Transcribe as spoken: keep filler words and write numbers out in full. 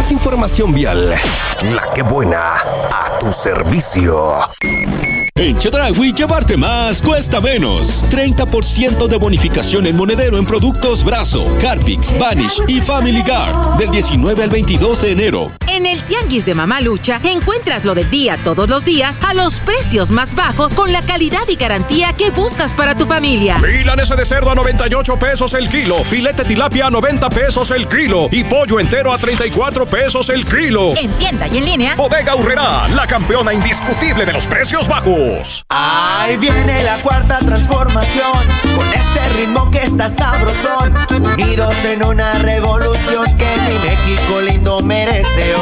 Más información vial. La que buena, a tu servicio. En Chedraui, llevarte más cuesta menos. treinta por ciento de bonificación en monedero en productos Brazo, Harpix, Vanish y Family Guard. Del diecinueve al veintidós de enero. En el Tianguis de Mamá Lucha encuentras lo del día todos los días a los precios más bajos con la calidad y garantía que buscas para tu familia. Milanesa de cerdo a noventa y ocho pesos el kilo. Filete tilapia a noventa pesos el kilo. Y pollo entero a treinta y cuatro pesos el kilo. En tienda y en línea. Bodega Aurrerá, la campeona indiscutible de los precios bajos. Ahí viene la cuarta transformación, con este ritmo que está sabrosón, unidos en una revolución que mi México lindo merece